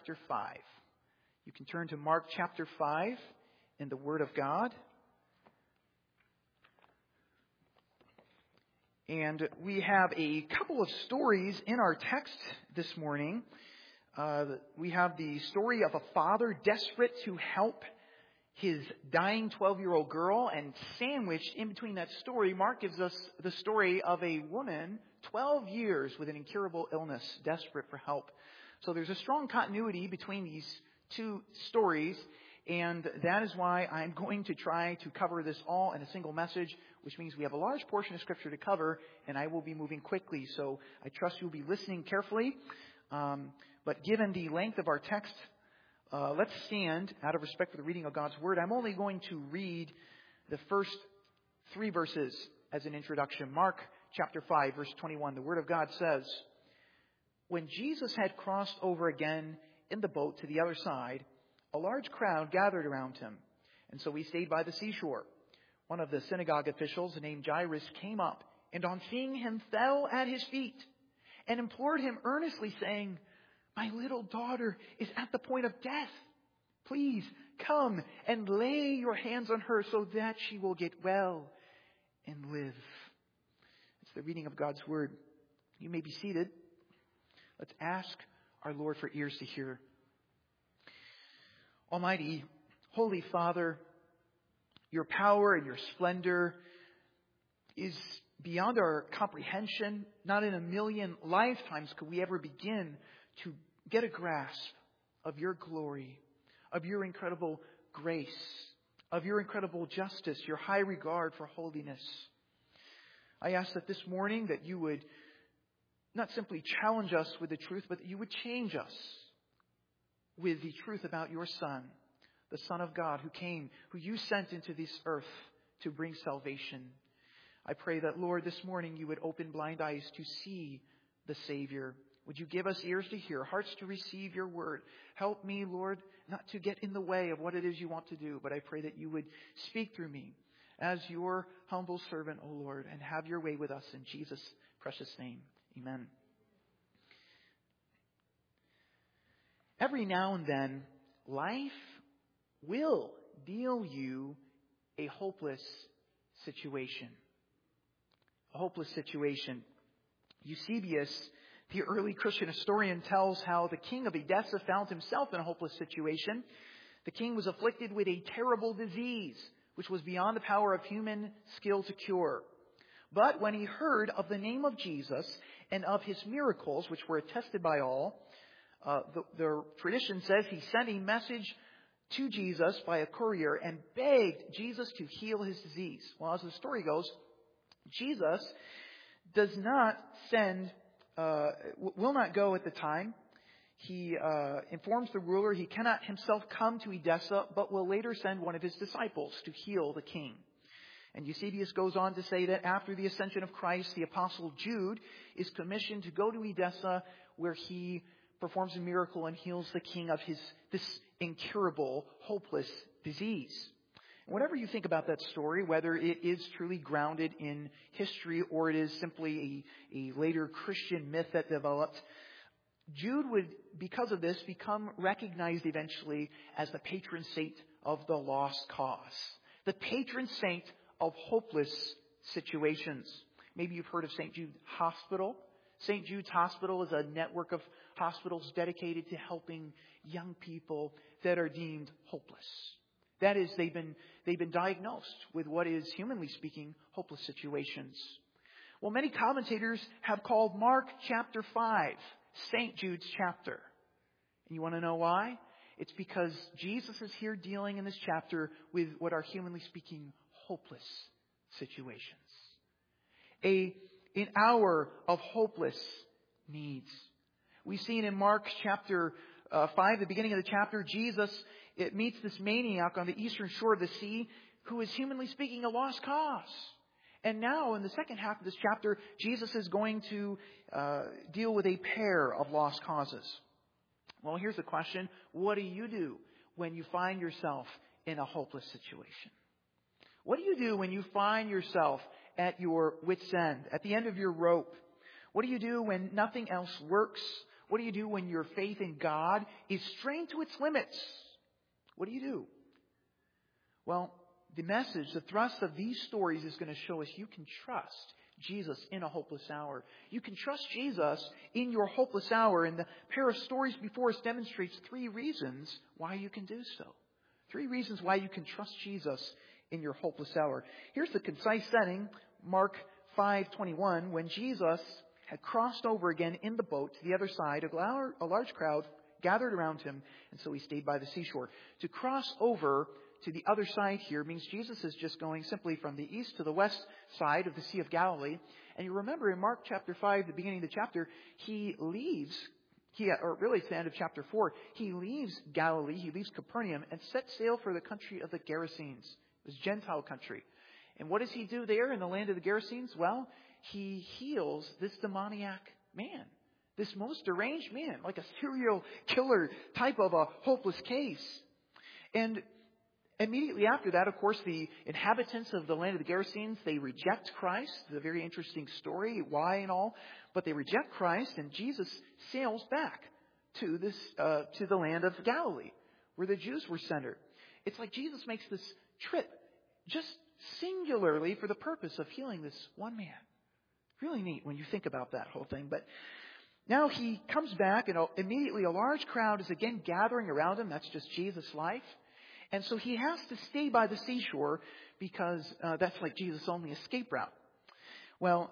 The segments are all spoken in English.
chapter 5. You can turn to Mark chapter 5 in the Word of God. And we have a couple of stories in our text this morning. We have the story of a father desperate to help his dying 12-year-old girl, and sandwiched in between that story, Mark gives us the story of a woman, 12 years, with an incurable illness, desperate for help. So there's a strong continuity between these two stories, and that is why I'm going to try to cover this all in a single message, which means we have a large portion of Scripture to cover, and I will be moving quickly. So I trust you'll be listening carefully. But given the length of our text, let's stand out of respect for the reading of God's Word. I'm only going to read the first 3 verses as an introduction. Mark chapter 5, verse 21. The Word of God says, "When Jesus had crossed over again in the boat to the other side, a large crowd gathered around him, and so he stayed by the seashore. One of the synagogue officials named Jairus came up, and on seeing him fell at his feet and implored him earnestly, saying, 'My little daughter is at the point of death. Please come and lay your hands on her so that she will get well and live.'" It's the reading of God's Word. You may be seated. Let's ask our Lord for ears to hear. Almighty, Holy Father, your power and your splendor is beyond our comprehension. Not in a million lifetimes could we ever begin to get a grasp of your glory, of your incredible grace, of your incredible justice, your high regard for holiness. I ask that this morning that you would not simply challenge us with the truth, but that you would change us with the truth about your Son, the Son of God who came, who you sent into this earth to bring salvation. I pray that, Lord, this morning you would open blind eyes to see the Savior. Would you give us ears to hear, hearts to receive your word? Help me, Lord, not to get in the way of what it is you want to do, but I pray that you would speak through me as your humble servant, O Lord, and have your way with us in Jesus' precious name. Amen. Every now and then, life will deal you a hopeless situation. A hopeless situation. Eusebius, the early Christian historian, tells how the king of Edessa found himself in a hopeless situation. The king was afflicted with a terrible disease, which was beyond the power of human skill to cure. But when he heard of the name of Jesus and of his miracles, which were attested by all, the tradition says he sent a message to Jesus by a courier and begged Jesus to heal his disease. Well, as the story goes, Jesus does not will not go at the time. He informs the ruler he cannot himself come to Edessa, but will later send one of his disciples to heal the king. And Eusebius goes on to say that after the ascension of Christ, the apostle Jude is commissioned to go to Edessa, where he performs a miracle and heals the king of this incurable, hopeless disease. And whatever you think about that story, whether it is truly grounded in history or it is simply a later Christian myth that developed, Jude would, because of this, become recognized eventually as the patron saint of the lost cause. The patron saint of hopeless situations. Maybe you've heard of St. Jude Hospital. St. Jude's Hospital is a network of hospitals dedicated to helping young people that are deemed hopeless. That is, they've been diagnosed with what is, humanly speaking, hopeless situations. Well, many commentators have called Mark chapter 5 St. Jude's chapter. And you want to know why? It's because Jesus is here dealing in this chapter with what are, humanly speaking, hopeless situations. An hour of hopeless needs. We've seen in Mark chapter 5, the beginning of the chapter, Jesus meets this maniac on the eastern shore of the sea who is, humanly speaking, a lost cause. And now, in the second half of this chapter, Jesus is going to deal with a pair of lost causes. Well, here's the question. What do you do when you find yourself in a hopeless situation? What do you do when you find yourself at your wit's end, at the end of your rope? What do you do when nothing else works, What do you do when your faith in God is strained to its limits? What do you do? Well, the message, the thrust of these stories is going to show us you can trust Jesus in a hopeless hour. You can trust Jesus in your hopeless hour. And the pair of stories before us demonstrates 3 reasons why you can do so. 3 reasons why you can trust Jesus in your hopeless hour. Here's the concise setting, Mark 5:21. When Jesus had crossed over again in the boat to the other side, a large crowd gathered around him, and so he stayed by the seashore. To cross over to the other side here means Jesus is just going simply from the east to the west side of the Sea of Galilee. And you remember in Mark chapter 5, the beginning of the chapter, he leaves, or really it's the end of chapter 4, he leaves Galilee, he leaves Capernaum, and sets sail for the country of the Gerasenes. It was Gentile country. And what does he do there in the land of the Gerasenes? Well, he heals this demoniac man, this most deranged man, like a serial killer type of a hopeless case. And immediately after that, of course, the inhabitants of the land of the Gerasenes, they reject Christ. It's a very interesting story, why and all. But they reject Christ, and Jesus sails back to the land of Galilee, where the Jews were centered. It's like Jesus makes this trip just singularly for the purpose of healing this one man. Really neat when you think about that whole thing. But now he comes back, and immediately a large crowd is again gathering around him. That's just Jesus' life. And so he has to stay by the seashore because that's like Jesus' only escape route. Well,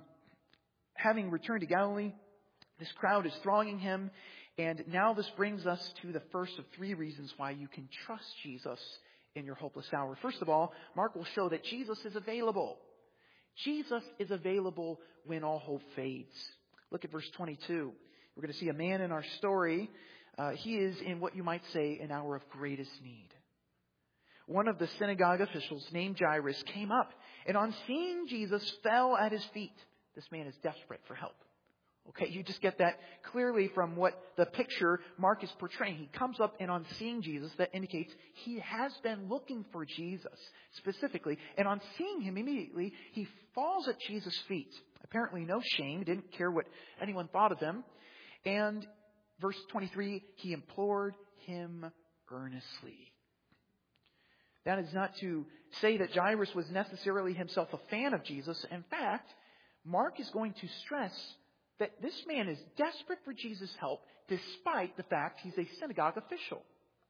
having returned to Galilee, this crowd is thronging him. And now this brings us to the first of 3 reasons why you can trust Jesus in your hopeless hour. First of all, Mark will show that Jesus is available. Jesus is available when all hope fades. Look at verse 22. We're going to see a man in our story. He is in what you might say an hour of greatest need. One of the synagogue officials named Jairus came up and on seeing Jesus fell at his feet. This man is desperate for help. Okay, you just get that clearly from what the picture Mark is portraying. He comes up and on seeing Jesus, that indicates he has been looking for Jesus specifically. And on seeing him immediately, he falls at Jesus' feet. Apparently no shame, didn't care what anyone thought of him. And verse 23, he implored him earnestly. That is not to say that Jairus was necessarily himself a fan of Jesus. In fact, Mark is going to stress that this man is desperate for Jesus' help despite the fact he's a synagogue official.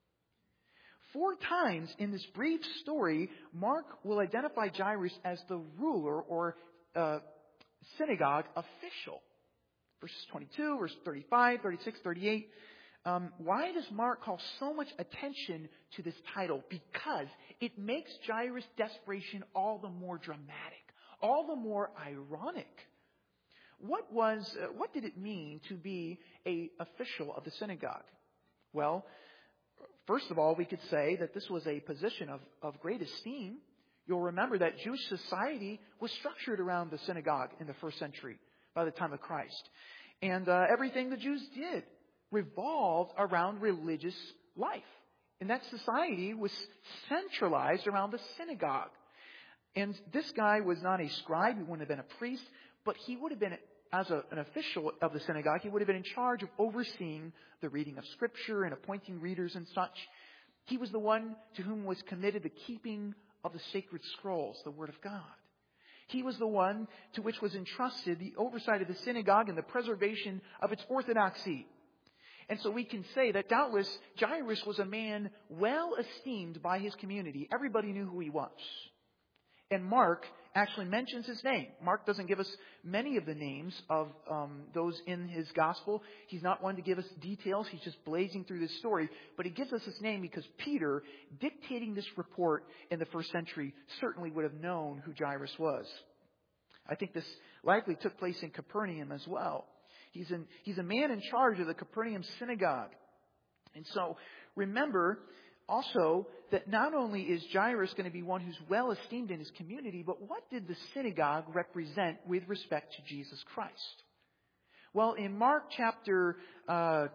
4 times in this brief story, Mark will identify Jairus as the ruler or synagogue official. Verses 22, verse 35, 36, 38. Why does Mark call so much attention to this title? Because it makes Jairus' desperation all the more dramatic, all the more ironic. What did it mean to be an official of the synagogue? Well, first of all, we could say that this was a position of great esteem. You'll remember that Jewish society was structured around the synagogue in the first century by the time of Christ. And everything the Jews did revolved around religious life. And that society was centralized around the synagogue. And this guy was not a scribe, he wouldn't have been a priest, but he would have been, as an official of the synagogue, he would have been in charge of overseeing the reading of Scripture and appointing readers and such. He was the one to whom was committed the keeping of the sacred scrolls, the Word of God. He was the one to which was entrusted the oversight of the synagogue and the preservation of its orthodoxy. And so we can say that doubtless Jairus was a man well esteemed by his community. Everybody knew who he was. And Mark actually mentions his name. Mark doesn't give us many of the names of those in his gospel. He's not one to give us details. He's just blazing through this story. But he gives us his name because Peter, dictating this report in the first century, certainly would have known who Jairus was. I think this likely took place in Capernaum as well. He's a man in charge of the Capernaum synagogue. And so remember also that not only is Jairus going to be one who's well esteemed in his community, but what did the synagogue represent with respect to Jesus Christ? Well, in Mark chapter 2,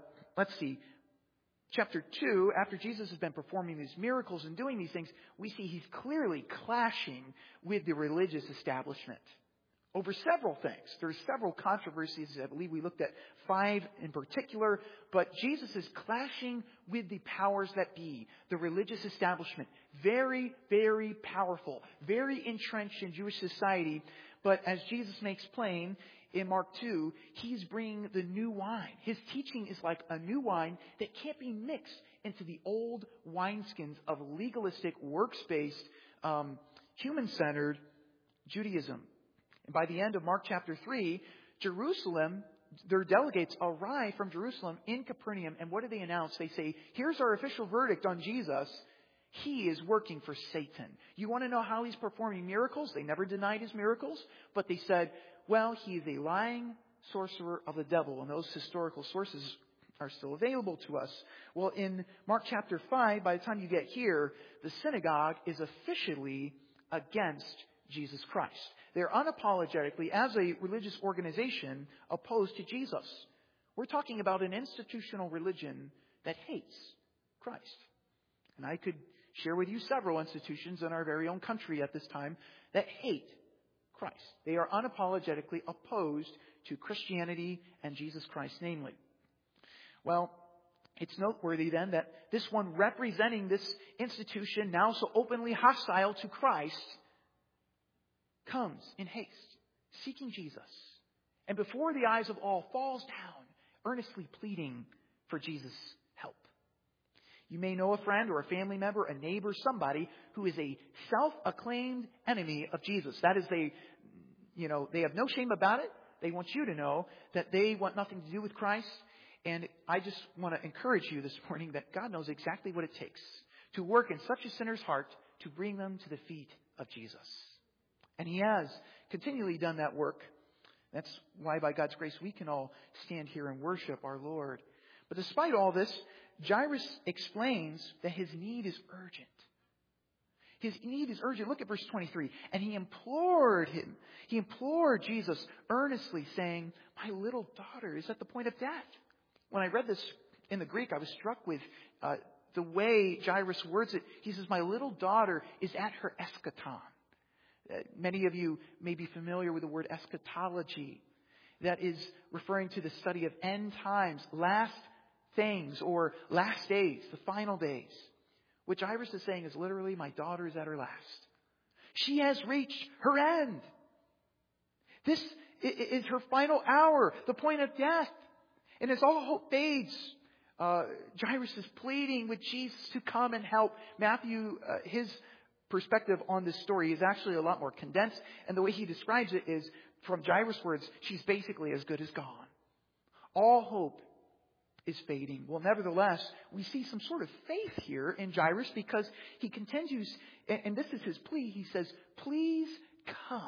after Jesus has been performing these miracles and doing these things, we see he's clearly clashing with the religious establishment. over several things. There's several controversies. I believe we looked at 5 in particular. But Jesus is clashing with the powers that be, the religious establishment. Very, very powerful, very entrenched in Jewish society. But as Jesus makes plain in Mark 2, he's bringing the new wine. His teaching is like a new wine that can't be mixed into the old wineskins of legalistic, works-based, human-centered Judaism. And by the end of Mark chapter 3, Jerusalem, their delegates arrive from Jerusalem in Capernaum. And what do they announce? They say, here's our official verdict on Jesus. He is working for Satan. You want to know how he's performing miracles? They never denied his miracles. But they said, well, he is a lying sorcerer of the devil. And those historical sources are still available to us. Well, in Mark chapter 5, by the time you get here, the synagogue is officially against Jesus Christ. They're unapologetically, as a religious organization, opposed to Jesus. We're talking about an institutional religion that hates Christ. And I could share with you several institutions in our very own country at this time that hate Christ. They are unapologetically opposed to Christianity and Jesus Christ, namely. Well, it's noteworthy then that this one representing this institution, now so openly hostile to Christ, comes in haste, seeking Jesus, and before the eyes of all falls down, earnestly pleading for Jesus' help. You may know a friend or a family member, a neighbor, somebody who is a self-acclaimed enemy of Jesus. That is, they have no shame about it. They want you to know that they want nothing to do with Christ. And I just want to encourage you this morning that God knows exactly what it takes to work in such a sinner's heart to bring them to the feet of Jesus. And He has continually done that work. That's why, by God's grace, we can all stand here and worship our Lord. But despite all this, Jairus explains that his need is urgent. His need is urgent. Look at verse 23. And he implored Jesus earnestly, saying, my little daughter is at the point of death. When I read this in the Greek, I was struck with the way Jairus words it. He says, my little daughter is at her eschaton. Many of you may be familiar with the word eschatology. That is referring to the study of end times, last things, or last days, the final days. What Jairus is saying is literally, my daughter is at her last. She has reached her end. This is her final hour, the point of death. And as all hope fades, Jairus is pleading with Jesus to come and help. Matthew, his perspective on this story is actually a lot more condensed. And the way he describes it is, from Jairus' words, she's basically as good as gone. All hope is fading. Well, nevertheless, we see some sort of faith here in Jairus, because he continues, and this is his plea. He says, please come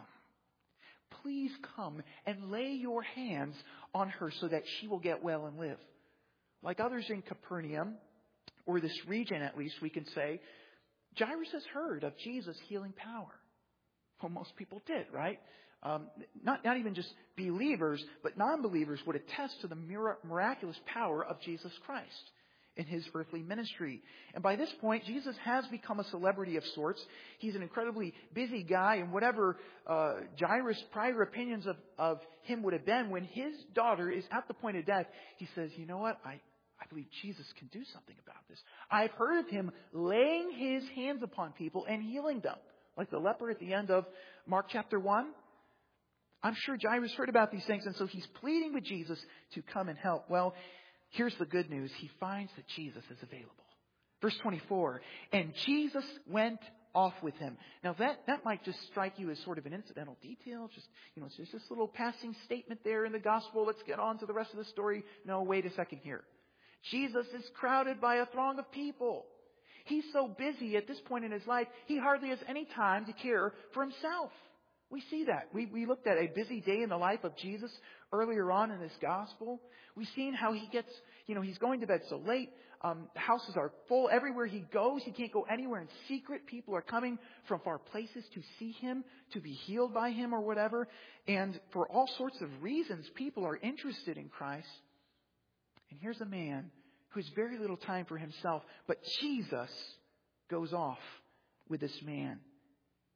and lay your hands on her so that she will get well and live. Like others in Capernaum, or this region at least, we can say, Jairus has heard of Jesus' healing power. Well, most people did, right? Not even just believers, but non-believers would attest to the miraculous power of Jesus Christ in His earthly ministry. And by this point, Jesus has become a celebrity of sorts. He's an incredibly busy guy, and whatever Jairus' prior opinions of him would have been, when his daughter is at the point of death, he says, you know what? I believe Jesus can do something about this. I've heard of Him laying His hands upon people and healing them. Like the leper at the end of Mark chapter 1. I'm sure Jairus heard about these things, and so he's pleading with Jesus to come and help. Well, here's the good news. He finds that Jesus is available. Verse 24, and Jesus went off with him. Now that might just strike you as sort of an incidental detail. It's just this little passing statement there in the gospel. Let's get on to the rest of the story. No, wait a second here. Jesus is crowded by a throng of people. He's so busy at this point in his life, he hardly has any time to care for himself. We see that. We looked at a busy day in the life of Jesus earlier on in this gospel. We've seen how he gets, he's going to bed so late. The houses are full. Everywhere he goes, he can't go anywhere in secret. People are coming from far places to see him, to be healed by him or whatever. And for all sorts of reasons, people are interested in Christ. And here's a man who has very little time for himself, but Jesus goes off with this man.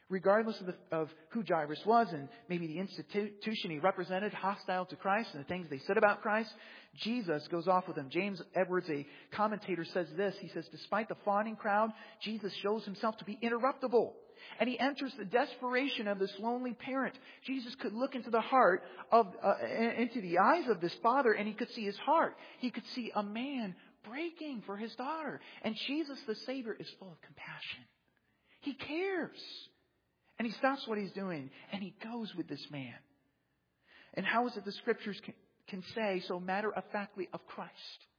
Regardless of who Jairus was and maybe the institution he represented, hostile to Christ and the things they said about Christ, Jesus goes off with them. James Edwards, a commentator, says this. He says, despite the fawning crowd, Jesus shows himself to be interruptible. And he enters the desperation of this lonely parent. Jesus could look into the heart into the eyes of this father, and he could see his heart. He could see a man breaking for his daughter. And Jesus, the Savior, is full of compassion. He cares. And he stops what he's doing, and he goes with this man. And how is it the Scriptures can say so matter-of-factly of Christ?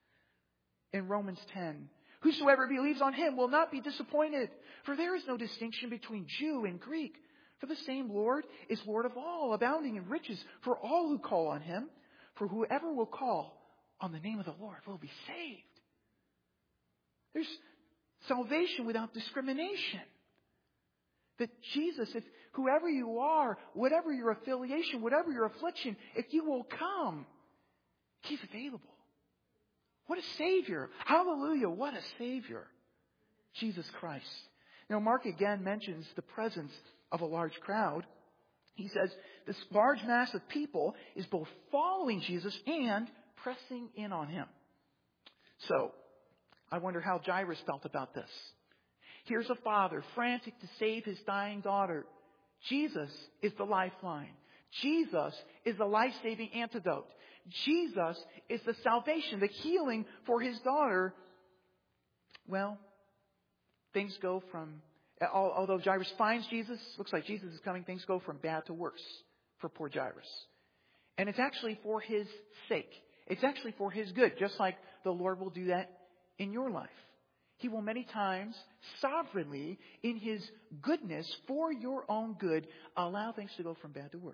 In Romans 10, whosoever believes on him will not be disappointed, for there is no distinction between Jew and Greek. For the same Lord is Lord of all, abounding in riches for all who call on him. For whoever will call on the name of the Lord will be saved. There's salvation without discrimination. That Jesus, if whoever you are, whatever your affiliation, whatever your affliction, if you will come, He's available. What a Savior. Hallelujah, what a Savior. Jesus Christ. Now, Mark again mentions the presence of a large crowd. He says this large mass of people is both following Jesus and pressing in on Him. So, I wonder how Jairus felt about this. Here's a father frantic to save his dying daughter. Jesus is the lifeline. Jesus is the life-saving antidote. Jesus is the salvation, the healing for his daughter. Well, things go from, although Jairus finds Jesus, looks like Jesus is coming, things go from bad to worse for poor Jairus. And it's actually for his sake. It's actually for his good, just like the Lord will do that in your life. He will many times, sovereignly, in His goodness, for your own good, allow things to go from bad to worse.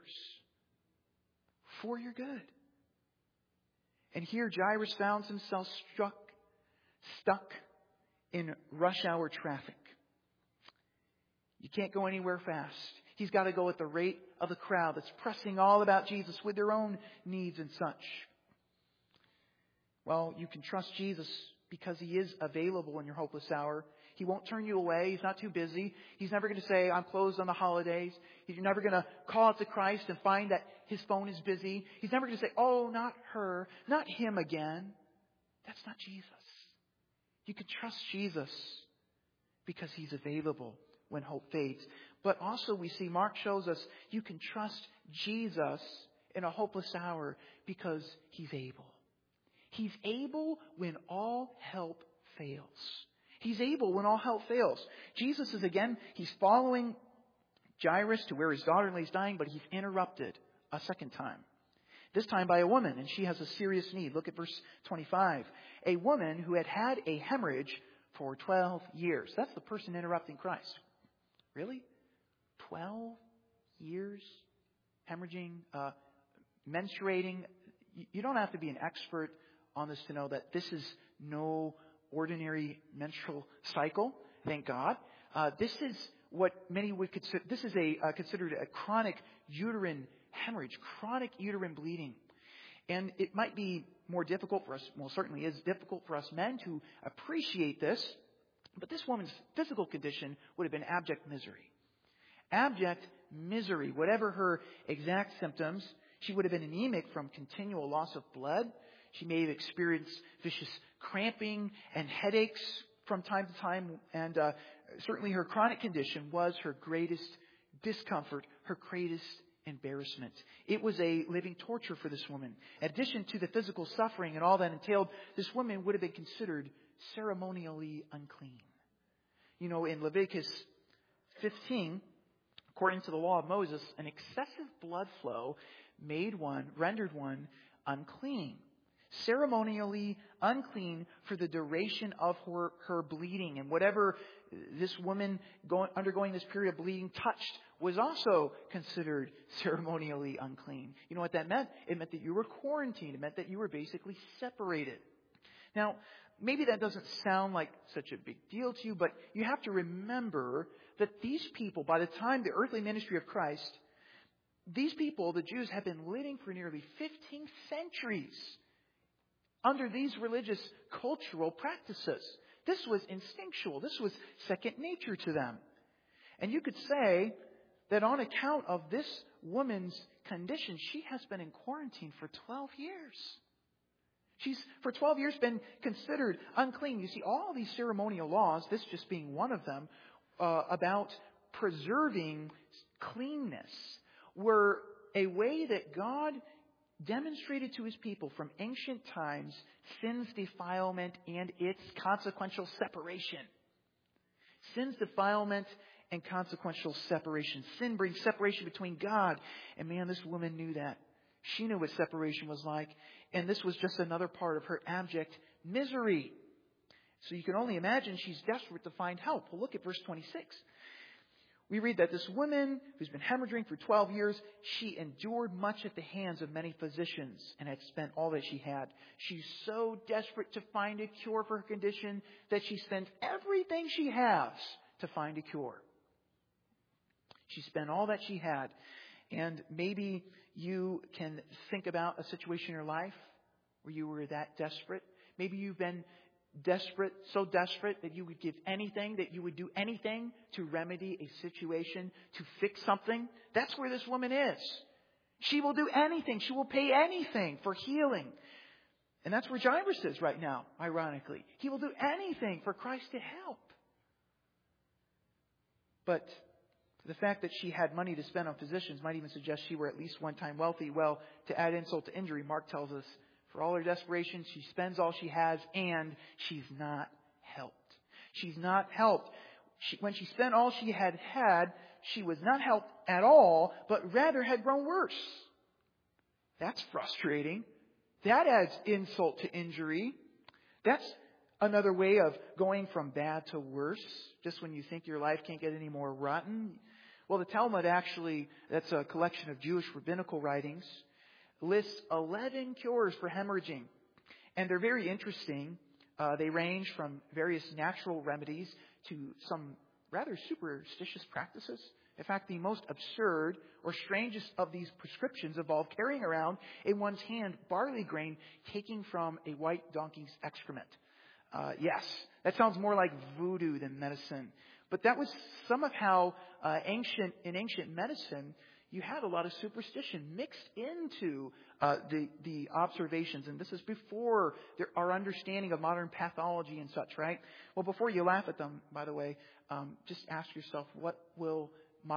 For your good. And here Jairus found himself stuck in rush hour traffic. You can't go anywhere fast. He's got to go at the rate of the crowd that's pressing all about Jesus with their own needs and such. Well, you can trust Jesus because He is available in your hopeless hour. He won't turn you away. He's not too busy. He's never going to say, I'm closed on the holidays. He's never going to call out to Christ and find that His phone is busy. He's never going to say, oh, not her, not him again. That's not Jesus. You can trust Jesus because He's available when hope fades. But also we see Mark shows us you can trust Jesus in a hopeless hour because He's able. He's able when all help fails. He's able when all help fails. Jesus is he's following Jairus to where his daughter lays dying, but he's interrupted a second time. This time by a woman, and she has a serious need. Look at verse 25. A woman who had had a hemorrhage for 12 years. That's the person interrupting Christ. Really? 12 years? Hemorrhaging, menstruating. You don't have to be an expert on this to know that this is no ordinary menstrual cycle. Thank God. This is what many would consider. This is considered a chronic uterine hemorrhage, chronic uterine bleeding, and it might be more difficult for us. Well, certainly is difficult for us men to appreciate this. But this woman's physical condition would have been abject misery. Abject misery, whatever her exact symptoms. She would have been anemic from continual loss of blood. She may have experienced vicious cramping and headaches from time to time. And certainly her chronic condition was her greatest discomfort, her greatest embarrassment. It was a living torture for this woman. In addition to the physical suffering and all that entailed, this woman would have been considered ceremonially unclean. You know, in Leviticus 15, according to the law of Moses, an excessive blood flow rendered one unclean. Ceremonially unclean for the duration of her bleeding. And whatever this woman undergoing this period of bleeding touched was also considered ceremonially unclean. You know what that meant? It meant that you were quarantined. It meant that you were basically separated. Now, maybe that doesn't sound like such a big deal to you, but you have to remember that these people, by the time the earthly ministry of Christ, these people, the Jews, have been living for nearly 15 centuries under these religious cultural practices. This was instinctual. This was second nature to them. And you could say that on account of this woman's condition, she has been in quarantine for 12 years. She's, for 12 years, been considered unclean. You see, all these ceremonial laws, this just being one of them, about preserving cleanness, were a way that God demonstrated to His people from ancient times sin's defilement and its consequential separation. Sin's defilement and consequential separation. Sin brings separation between God and man. This woman knew that. She knew what separation was like. And this was just another part of her abject misery. So you can only imagine she's desperate to find help. Well, look at verse 26. We read that this woman who's been hemorrhaging for 12 years, she endured much at the hands of many physicians and had spent all that she had. She's so desperate to find a cure for her condition that she spends everything she has to find a cure. She spent all that she had. And maybe you can think about a situation in your life where you were that desperate. Maybe you've been desperate, so desperate that you would give anything, that you would do anything to remedy a situation, to fix something. That's where this woman is. She will do anything. She will pay anything for healing. And that's where Jairus is right now, ironically. He will do anything for Christ to help. But the fact that she had money to spend on physicians might even suggest she were at least one time wealthy. Well, to add insult to injury, Mark tells us, for all her desperation, she spends all she has and she's not helped. She's not helped. When she spent all she had, she was not helped at all, but rather had grown worse. That's frustrating. That adds insult to injury. That's another way of going from bad to worse, just when you think your life can't get any more rotten. Well, the Talmud actually, that's a collection of Jewish rabbinical writings, lists 11 cures for hemorrhaging. And they're very interesting. They range from various natural remedies to some rather superstitious practices. In fact, the most absurd or strangest of these prescriptions involve carrying around in one's hand barley grain taken from a white donkey's excrement. Yes, that sounds more like voodoo than medicine. But that was some of how in ancient medicine, you had a lot of superstition mixed into the observations. And this is before our understanding of modern pathology and such, right? Well, before you laugh at them, by the way, just ask yourself, what will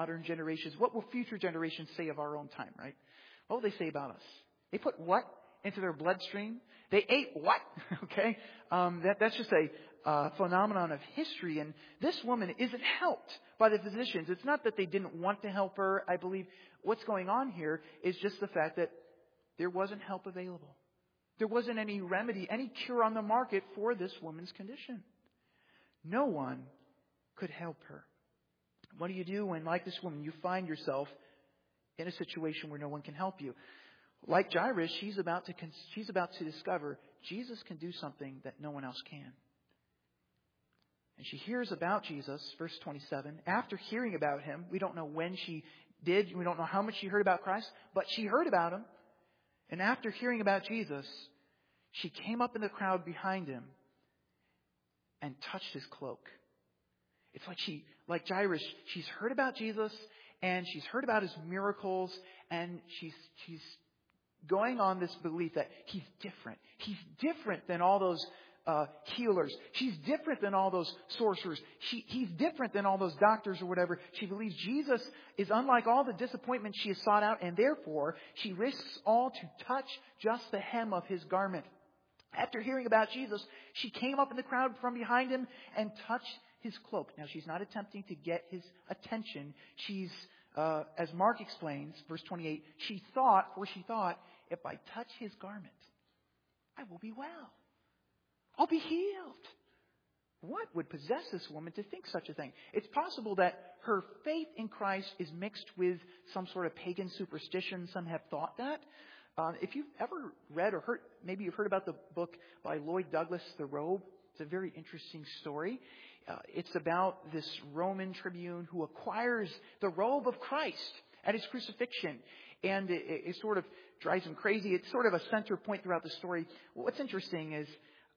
future generations say of our own time, right? What will they say about us? They put what into their bloodstream? They ate what? Okay? That's just a phenomenon of history. And this woman isn't helped by the physicians. It's not that they didn't want to help her. I believe what's going on here is just the fact that there wasn't help available. There wasn't any remedy, any cure on the market for this woman's condition. No one could help her. What do you do when, like this woman, you find yourself in a situation where no one can help you? Like Jairus, she's about to discover Jesus can do something that no one else can. And she hears about Jesus, verse 27. After hearing about Him, we don't know when she did, we don't know how much she heard about Christ, but she heard about Him. And after hearing about Jesus, she came up in the crowd behind Him and touched His cloak. It's like Jairus, she's heard about Jesus and she's heard about His miracles, and she's going on this belief that He's different. He's different than all those healers. She's different than all those sorcerers. He's different than all those doctors or whatever. She believes Jesus is unlike all the disappointments she has sought out, and therefore she risks all to touch just the hem of His garment. After hearing about Jesus, she came up in the crowd from behind Him and touched His cloak. Now, she's not attempting to get His attention. She's, as Mark explains, verse 28, she thought, if I touch His garment, I will be well. I'll be healed. What would possess this woman to think such a thing? It's possible that her faith in Christ is mixed with some sort of pagan superstition. Some have thought that. If you've ever read or heard, maybe you've heard about the book by Lloyd Douglas, The Robe. It's a very interesting story. It's about this Roman tribune who acquires the robe of Christ at His crucifixion. And it sort of drives him crazy. It's sort of a center point throughout the story. What's interesting is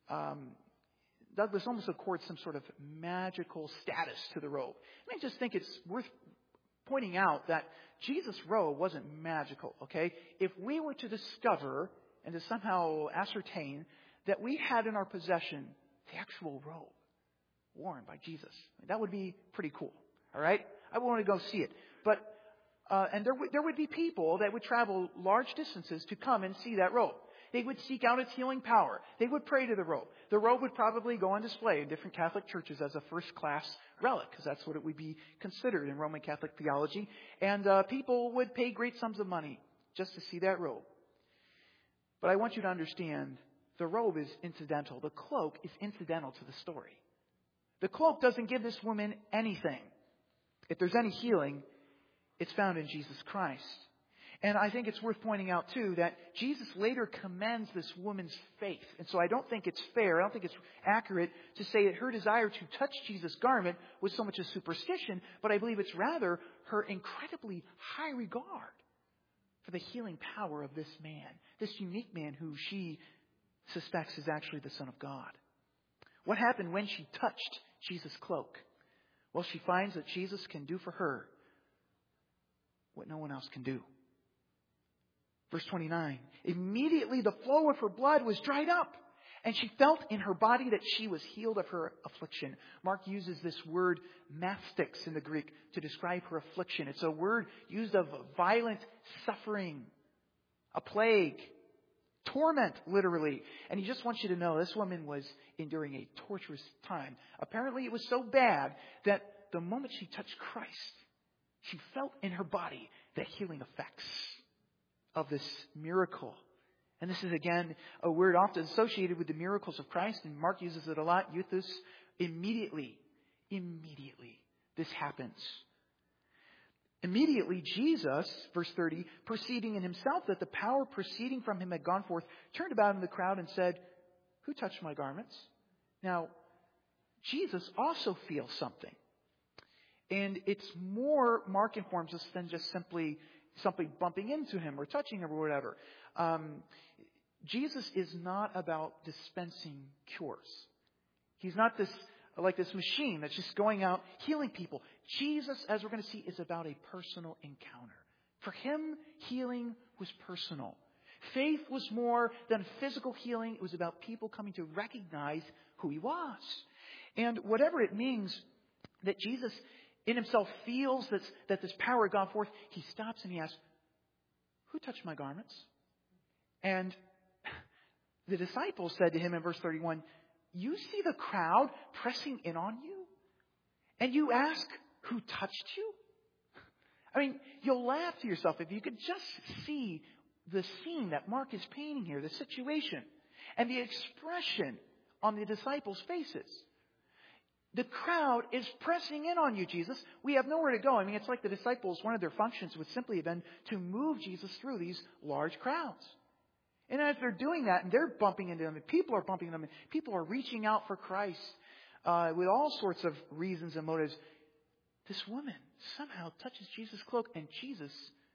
Douglas almost accords some sort of magical status to the robe. I just think it's worth pointing out that Jesus' robe wasn't magical, okay? If we were to discover and to somehow ascertain that we had in our possession the actual robe worn by Jesus, that would be pretty cool, all right? I would want to go see it. But and there would be people that would travel large distances to come and see that robe. They would seek out its healing power. They would pray to the robe. The robe would probably go on display in different Catholic churches as a first-class relic, because that's what it would be considered in Roman Catholic theology. And people would pay great sums of money just to see that robe. But I want you to understand, the robe is incidental. The cloak is incidental to the story. The cloak doesn't give this woman anything. If there's any healing, it's found in Jesus Christ. And I think it's worth pointing out, too, that Jesus later commends this woman's faith. And so I don't think it's fair, I don't think it's accurate to say that her desire to touch Jesus' garment was so much a superstition, but I believe it's rather her incredibly high regard for the healing power of this man, this unique man who she suspects is actually the Son of God. What happened when she touched Jesus' cloak? Well, she finds that Jesus can do for her what no one else can do. Verse 29, immediately the flow of her blood was dried up, and she felt in her body that she was healed of her affliction. Mark uses this word mastix in the Greek to describe her affliction. It's a word used of violent suffering, a plague, torment, literally. And he just wants you to know this woman was enduring a torturous time. Apparently it was so bad that the moment she touched Christ, she felt in her body the healing effects of this miracle. And this is, again, a word often associated with the miracles of Christ, and Mark uses it a lot. Euthus, immediately, this happens. Immediately, Jesus, verse 30, perceiving in himself that the power proceeding from him had gone forth, turned about in the crowd and said, "Who touched my garments?" Now, Jesus also feels something. And it's more, Mark informs us, than just simply something bumping into him or touching him or whatever. Jesus is not about dispensing cures. He's not this machine that's just going out healing people. Jesus, as we're going to see, is about a personal encounter. For him, healing was personal. Faith was more than physical healing. It was about people coming to recognize who he was. And whatever it means that Jesus in himself feels that this power had gone forth, he stops and he asks, "Who touched my garments?" And the disciples said to him in verse 31, "You see the crowd pressing in on you, and you ask, 'Who touched you?'" I mean, you'll laugh to yourself if you could just see the scene that Mark is painting here, the situation, and the expression on the disciples' faces. The crowd is pressing in on you, Jesus. We have nowhere to go. I mean, it's like the disciples, one of their functions would simply have been to move Jesus through these large crowds. And as they're doing that, and they're bumping into them, and people are bumping into them, and people are reaching out for Christ with all sorts of reasons and motives, this woman somehow touches Jesus' cloak, and Jesus,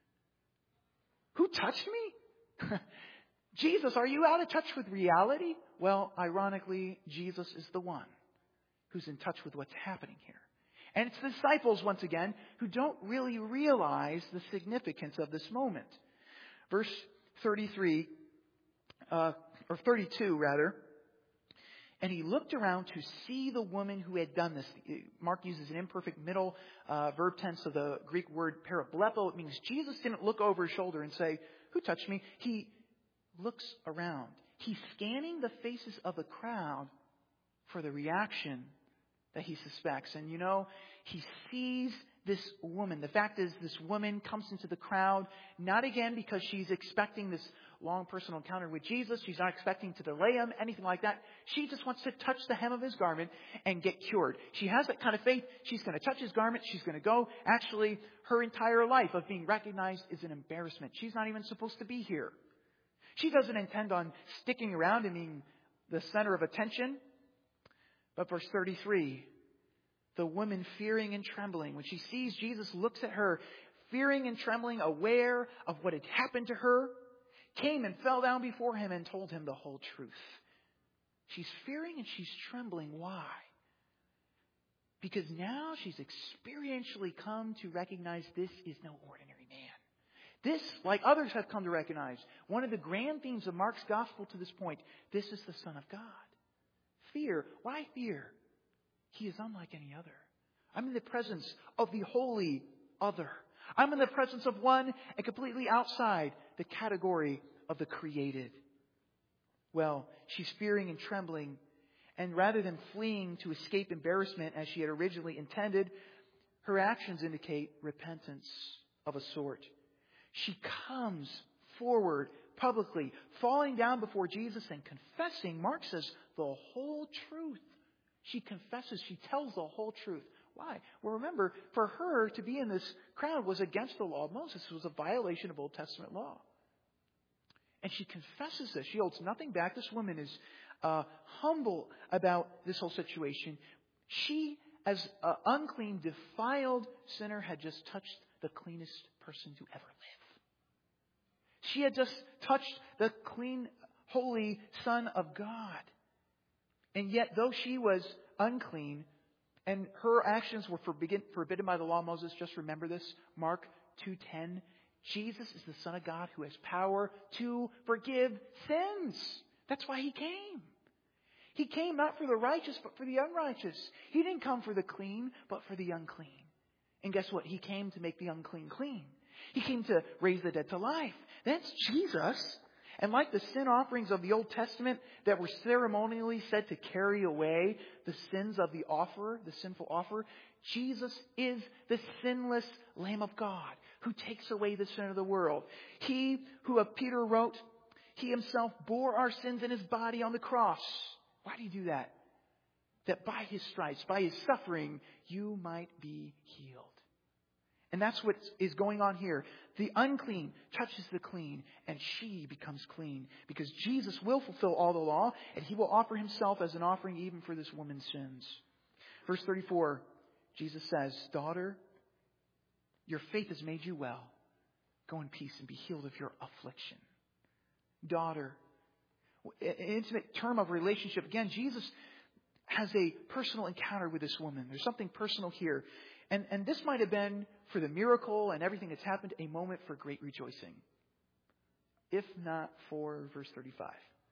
"Who touched me?" Jesus, are you out of touch with reality? Well, ironically, Jesus is the one who's in touch with what's happening here. And it's the disciples, once again, who don't really realize the significance of this moment. Verse 33, or 32 rather, and he looked around to see the woman who had done this. Mark uses an imperfect middle verb tense of the Greek word parablepo. It means Jesus didn't look over his shoulder and say, "Who touched me?" He looks around. He's scanning the faces of the crowd for the reaction that he suspects. And he sees this woman. The fact is, this woman comes into the crowd, not again because she's expecting this long personal encounter with Jesus. She's not expecting to delay him, anything like that. She just wants to touch the hem of his garment and get cured. She has that kind of faith. She's going to touch his garment. She's going to go. Actually, her entire life of being recognized is an embarrassment. She's not even supposed to be here. She doesn't intend on sticking around and being the center of attention. But verse 33, the woman fearing and trembling, when she sees Jesus, looks at her, fearing and trembling, aware of what had happened to her, came and fell down before him and told him the whole truth. She's fearing and she's trembling. Why? Because now she's experientially come to recognize this is no ordinary man. This, like others have come to recognize, one of the grand themes of Mark's gospel to this point, this is the Son of God. Fear. Why fear? He is unlike any other. I'm in the presence of the holy other. I'm in the presence of one and completely outside the category of the created. Well, she's fearing and trembling. And rather than fleeing to escape embarrassment as she had originally intended, her actions indicate repentance of a sort. She comes forward publicly, falling down before Jesus and confessing, Mark says, the whole truth. She confesses, she tells the whole truth. Why? Well, remember, for her to be in this crowd was against the law of Moses. It was a violation of Old Testament law. And she confesses this. She holds nothing back. This woman is humble about this whole situation. She, as an unclean, defiled sinner, had just touched the cleanest person to ever live. She had just touched the clean, holy Son of God. And yet, though she was unclean, and her actions were forbidden by the law of Moses, just remember this, Mark 2:10, Jesus is the Son of God who has power to forgive sins. That's why He came. He came not for the righteous, but for the unrighteous. He didn't come for the clean, but for the unclean. And guess what? He came to make the unclean clean. He came to raise the dead to life. That's Jesus. And like the sin offerings of the Old Testament that were ceremonially said to carry away the sins of the offerer, the sinful offerer, Jesus is the sinless Lamb of God who takes away the sin of the world. He who, of Peter wrote, He Himself bore our sins in His body on the cross. Why do you do that? That by His stripes, by His suffering, you might be healed. And that's what is going on here. The unclean touches the clean, and she becomes clean. Because Jesus will fulfill all the law, and He will offer Himself as an offering even for this woman's sins. Verse 34, Jesus says, Daughter, your faith has made you well. Go in peace and be healed of your affliction. Daughter, an intimate term of relationship. Again, Jesus has a personal encounter with this woman. There's something personal here. And this might have been, for the miracle and everything that's happened, a moment for great rejoicing. If not for verse 35.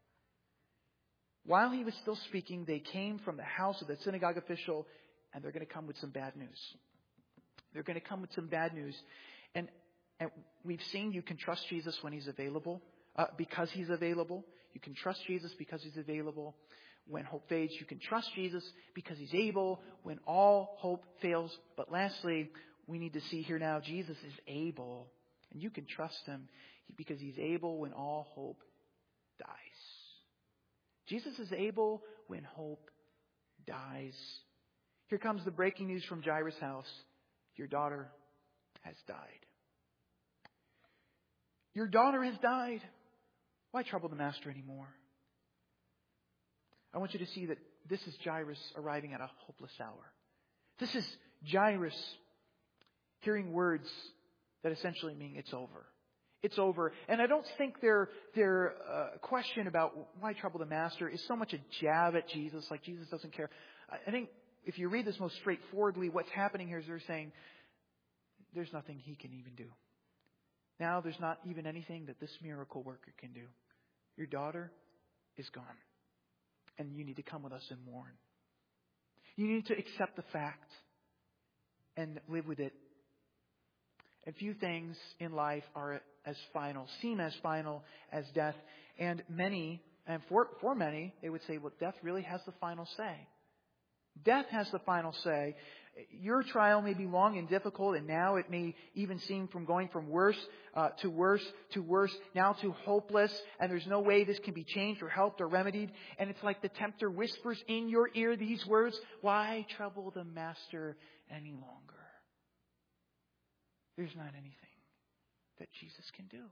While He was still speaking, they came from the house of the synagogue official, and they're going to come with some bad news. They're going to come with some bad news. And we've seen you can trust Jesus when He's available, because He's available. You can trust Jesus because He's available. When hope fades, you can trust Jesus because He's able when all hope fails. But lastly, we need to see here now, Jesus is able. And you can trust Him because He's able when all hope dies. Jesus is able when hope dies. Here comes the breaking news from Jairus' house. Your daughter has died. Your daughter has died. Why trouble the Master anymore? I want you to see that this is Jairus arriving at a hopeless hour. This is Jairus hearing words that essentially mean it's over. It's over. And I don't think their question about why trouble the Master is so much a jab at Jesus, like Jesus doesn't care. I think if you read this most straightforwardly, what's happening here is they're saying, there's nothing He can even do. Now there's not even anything that this miracle worker can do. Your daughter is gone. And you need to come with us and mourn. You need to accept the fact and live with it. And few things in life are seem as final as death. And for many, they would say, well, death really has the final say. Death has the final say. Your trial may be long and difficult, and now it may even seem from going from worse to worse to worse, now to hopeless, and there's no way this can be changed or helped or remedied. And it's like the tempter whispers in your ear these words, why trouble the Master any longer? There's not anything that Jesus can do.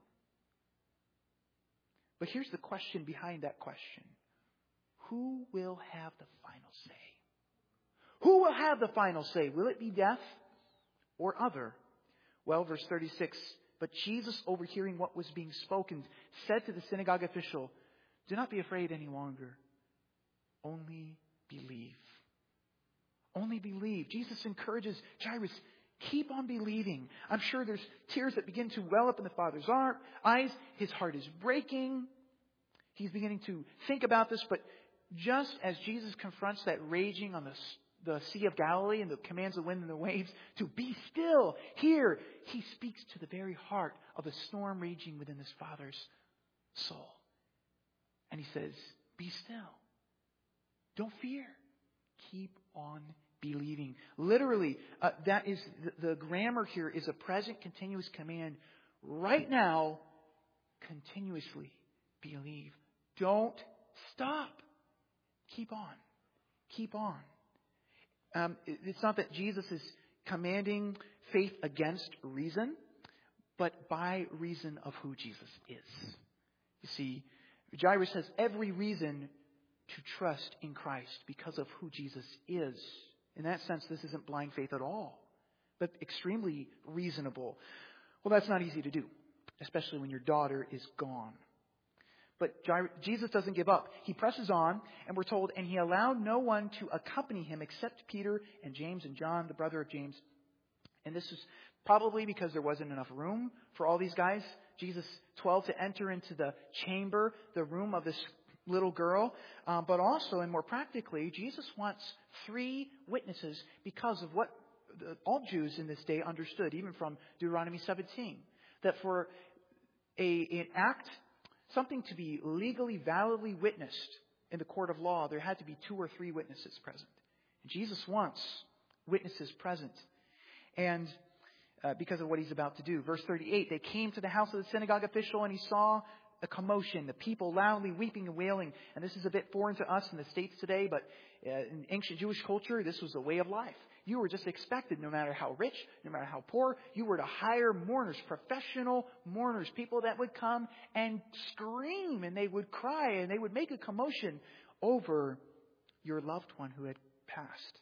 But here's the question behind that question. Who will have the final say? Who will have the final say? Will it be death or other? Well, verse 36, but Jesus, overhearing what was being spoken, said to the synagogue official, do not be afraid any longer. Only believe. Only believe. Jesus encourages Jairus, keep on believing. I'm sure there's tears that begin to well up in the Father's eyes. His heart is breaking. He's beginning to think about this, but just as Jesus confronts that raging on the Sea of Galilee and commands the wind and the waves to be still, here he speaks to the very heart of the storm raging within his Father's soul. And he says, be still. Don't fear. Keep on believing. Literally, that is the grammar here is a present continuous command. Right now, continuously believe. Don't stop. Keep on. Keep on. It's not that Jesus is commanding faith against reason, but by reason of who Jesus is. You see, Jairus has every reason to trust in Christ because of who Jesus is. In that sense, this isn't blind faith at all, but extremely reasonable. Well, that's not easy to do, especially when your daughter is gone. But Jesus doesn't give up. He presses on, and we're told, and he allowed no one to accompany him except Peter and James and John, the brother of James. And this is probably because there wasn't enough room for all these guys. Jesus 12 to enter into the chamber, the room of this little girl. But also, and more practically, Jesus wants 3 witnesses because of what all Jews in this day understood, even from Deuteronomy 17. That for an act, something to be legally, validly witnessed in the court of law, there had to be 2 or 3 witnesses present. And Jesus wants witnesses present. And because of what he's about to do. Verse 38, they came to the house of the synagogue official, and he saw a commotion, the people loudly weeping and wailing. And this is a bit foreign to us in the States today, but in ancient Jewish culture, this was a way of life. You were just expected, no matter how rich, no matter how poor, you were to hire mourners, professional mourners, people that would come and scream, and they would cry, and they would make a commotion over your loved one who had passed.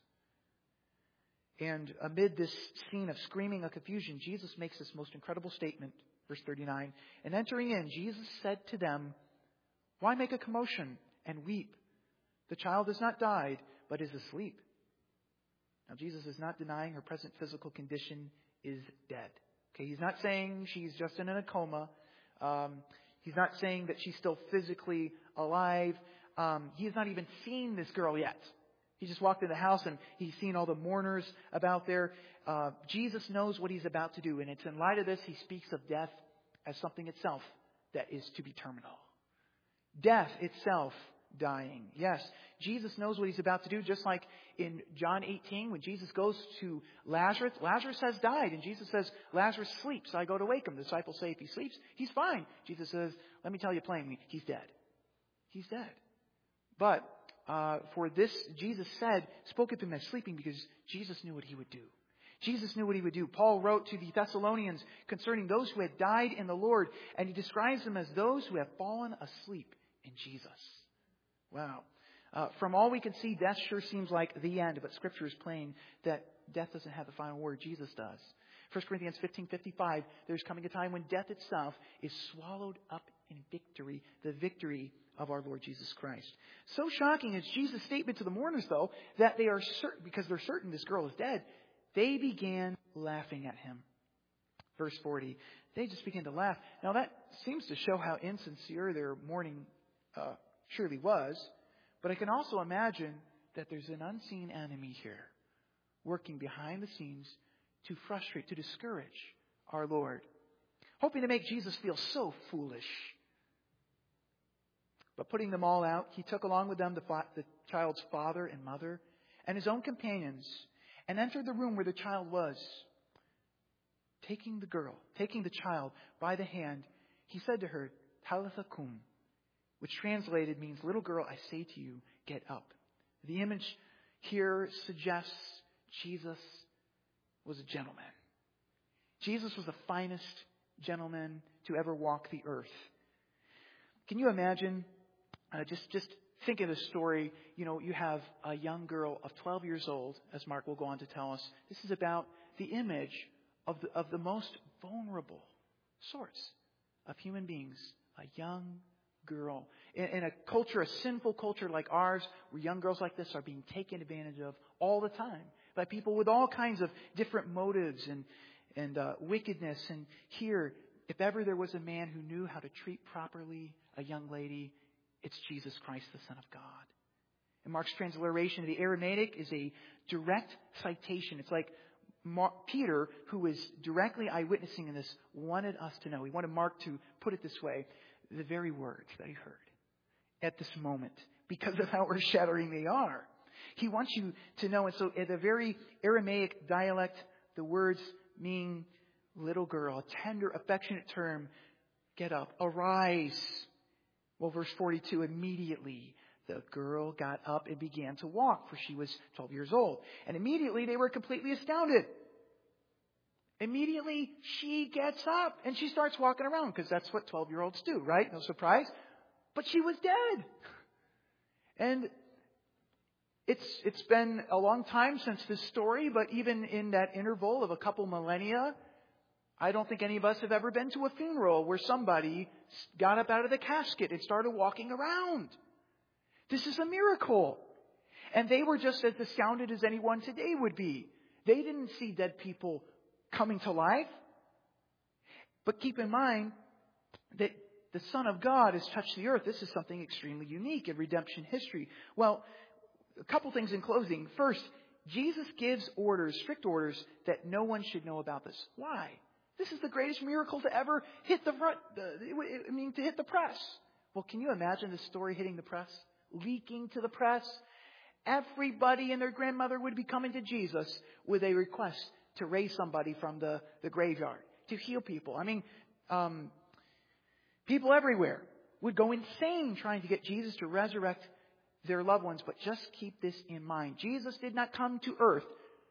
And amid this scene of screaming and confusion, Jesus makes this most incredible statement, verse 39. And entering in, Jesus said to them, why make a commotion and weep? The child has not died, but is asleep. Now, Jesus is not denying her present physical condition is dead. Okay, he's not saying she's just in a coma. He's not saying that she's still physically alive. He has not even seen this girl yet. He just walked in the house and he's seen all the mourners about there. Jesus knows what he's about to do. And it's in light of this, he speaks of death as something itself that is to be terminal. Death itself dying. Yes, Jesus knows what he's about to do. Just like in John 18, when Jesus goes to Lazarus, Lazarus has died. And Jesus says, Lazarus sleeps. I go to wake him. The disciples say, if he sleeps, he's fine. Jesus says, let me tell you plainly, he's dead. He's dead. But for this, Jesus spoke of him as sleeping because Jesus knew what he would do. Jesus knew what he would do. Paul wrote to the Thessalonians concerning those who had died in the Lord, and he describes them as those who have fallen asleep in Jesus. Wow. From all we can see, death sure seems like the end, but Scripture is plain that death doesn't have the final word. Jesus does. 1 Corinthians 15:55, there's coming a time when death itself is swallowed up in victory, the victory of our Lord Jesus Christ. So shocking is Jesus' statement to the mourners, though, that they are certain, because they're certain this girl is dead, they began laughing at him. Verse 40, they just began to laugh. Now that seems to show how insincere their mourning surely was, but I can also imagine that there's an unseen enemy here, working behind the scenes to frustrate, to discourage our Lord, hoping to make Jesus feel so foolish. But putting them all out, he took along with them the child's father and mother and his own companions and entered the room where the child was. Taking the child by the hand, he said to her, Talitha kum, which translated means, little girl, I say to you, get up. The image here suggests Jesus was a gentleman. Jesus was the finest gentleman to ever walk the earth. Can you imagine? Just think of the story. You know, you have a young girl of 12 years old, as Mark will go on to tell us. This is about the image of the most vulnerable sorts of human beings. A young girl. In a culture, a sinful culture like ours, where young girls like this are being taken advantage of all the time by people with all kinds of different motives and wickedness. And here, if ever there was a man who knew how to treat properly a young lady, it's Jesus Christ, the Son of God. And Mark's transliteration of the Aramaic is a direct citation. It's like Peter, who was directly eyewitnessing in this, wanted us to know. He wanted Mark to put it this way, the very words that he heard at this moment, because of how earth-shattering they are. He wants you to know. And so in the very Aramaic dialect, the words mean little girl, a tender, affectionate term. Get up, arise. Well, verse 42, immediately the girl got up and began to walk, for she was 12 years old. And immediately they were completely astounded. Immediately she gets up and she starts walking around, because that's what 12-year-olds do, right? No surprise. But she was dead. And it's been a long time since this story, but even in that interval of a couple millennia, I don't think any of us have ever been to a funeral where somebody got up out of the casket and started walking around. This is a miracle. And they were just as astounded as anyone today would be. They didn't see dead people coming to life. But keep in mind that the Son of God has touched the earth. This is something extremely unique in redemption history. Well, a couple things in closing. First, Jesus gives orders, strict orders, that no one should know about this. Why? This is the greatest miracle to ever hit to hit the press. Well, can you imagine this story hitting the press? Leaking to the press? Everybody and their grandmother would be coming to Jesus with a request to raise somebody from the graveyard, to heal people. I mean, people everywhere would go insane trying to get Jesus to resurrect their loved ones. But just keep this in mind. Jesus did not come to earth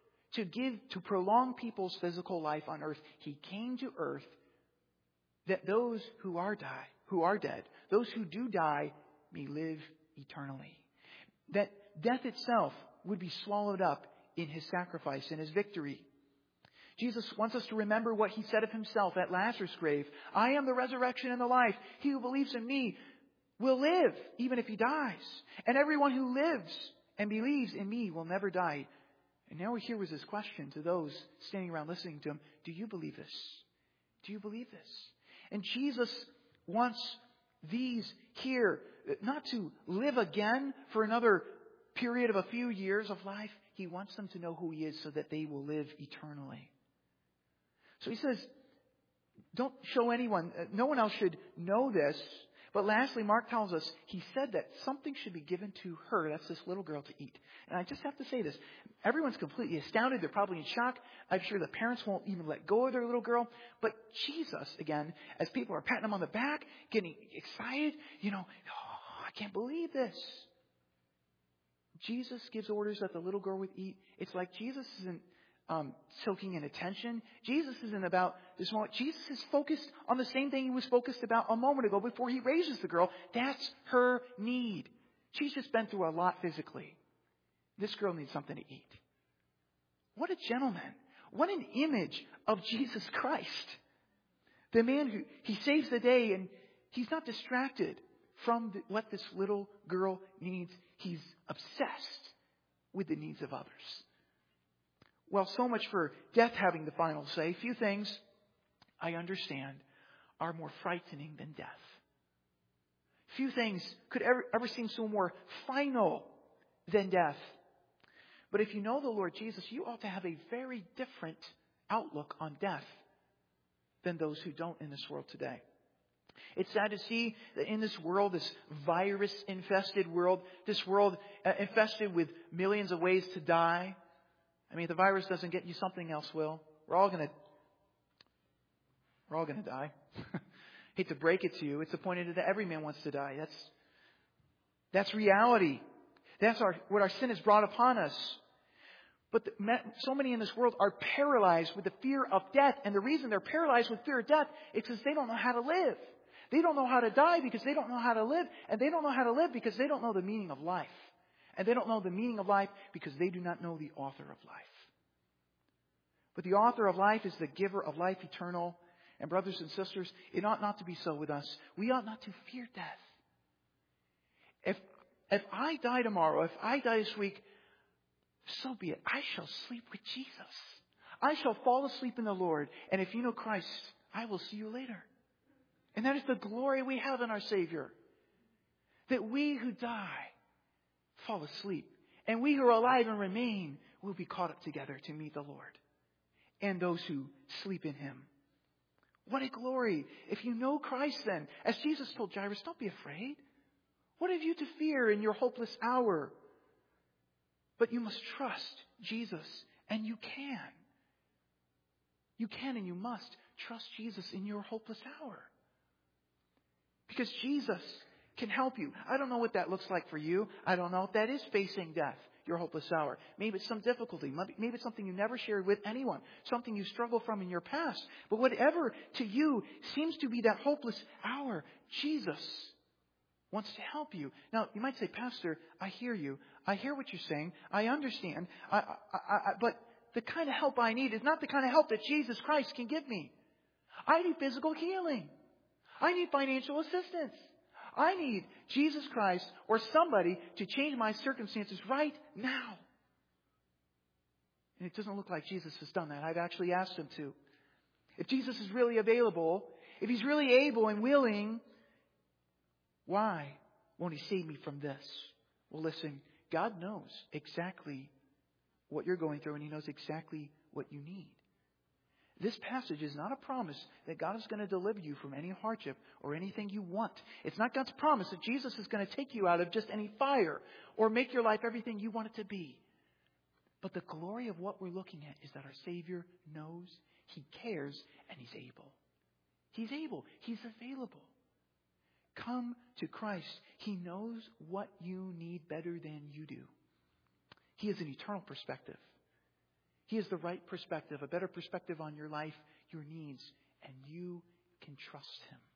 to prolong people's physical life on earth. He came to earth that those who are dead, those who do die, may live eternally. That death itself would be swallowed up in His sacrifice and His victory. Jesus wants us to remember what He said of Himself at Lazarus' grave. I am the resurrection and the life. He who believes in me will live, even if he dies. And everyone who lives and believes in me will never die. And now here was His question to those standing around listening to Him. Do you believe this? Do you believe this? And Jesus wants these here not to live again for another period of a few years of life. He wants them to know who He is so that they will live eternally. So He says, don't show anyone. No one else should know this. But lastly, Mark tells us He said that something should be given to her, that's this little girl, to eat. And I just have to say this. Everyone's completely astounded. They're probably in shock. I'm sure the parents won't even let go of their little girl. But Jesus, again, as people are patting Him on the back, getting excited, I can't believe this. Jesus gives orders that the little girl would eat. It's like Jesus isn't soaking in attention. Jesus isn't about this moment. Jesus is focused on the same thing He was focused about a moment ago before He raises the girl. That's her need. She's just been through a lot physically. This girl needs something to eat. What a gentleman. What an image of Jesus Christ. The man who He saves the day, and He's not distracted from what this little girl needs. He's obsessed with the needs of others. Well, so much for death having the final say. Few things, I understand, are more frightening than death. Few things could ever seem so more final than death. But if you know the Lord Jesus, you ought to have a very different outlook on death than those who don't in this world today. It's sad to see that in this world, this virus-infested world, this world infested with millions of ways to die. I mean, if the virus doesn't get you, something else will. We're all going to die. Hate to break it to you. It's appointed that every man wants to die. That's reality. That's what our sin has brought upon us. But so many in this world are paralyzed with the fear of death. And the reason they're paralyzed with fear of death is because they don't know how to live. They don't know how to die because they don't know how to live. And they don't know how to live because they don't know the meaning of life. And they don't know the meaning of life because they do not know the author of life. But the author of life is the giver of life eternal. And brothers and sisters, it ought not to be so with us. We ought not to fear death. If I die tomorrow, if I die this week, so be it. I shall sleep with Jesus. I shall fall asleep in the Lord. And if you know Christ, I will see you later. And that is the glory we have in our Savior. That we who die fall asleep. And we who are alive and remain will be caught up together to meet the Lord. And those who sleep in Him. What a glory. If you know Christ then, as Jesus told Jairus, don't be afraid. What have you to fear in your hopeless hour? But you must trust Jesus, and you can. You can and you must trust Jesus in your hopeless hour. Because Jesus can help you. I don't know what that looks like for you. I don't know if that is facing death, your hopeless hour. Maybe it's some difficulty. Maybe it's something you never shared with anyone. Something you struggle from in your past. But whatever to you seems to be that hopeless hour, Jesus wants to help you. Now, you might say, Pastor, I hear you. I hear what you're saying. I understand. But the kind of help I need is not the kind of help that Jesus Christ can give me. I need physical healing. I need financial assistance. I need Jesus Christ or somebody to change my circumstances right now. And it doesn't look like Jesus has done that. I've actually asked Him to. If Jesus is really available, if He's really able and willing, why won't He save me from this? Well, listen, God knows exactly what you're going through, and He knows exactly what you need. This passage is not a promise that God is going to deliver you from any hardship or anything you want. It's not God's promise that Jesus is going to take you out of just any fire or make your life everything you want it to be. But the glory of what we're looking at is that our Savior knows, He cares, and He's able. He's able. He's available. Come to Christ. He knows what you need better than you do. He has an eternal perspective. He has the right perspective, a better perspective on your life, your needs, and you can trust Him.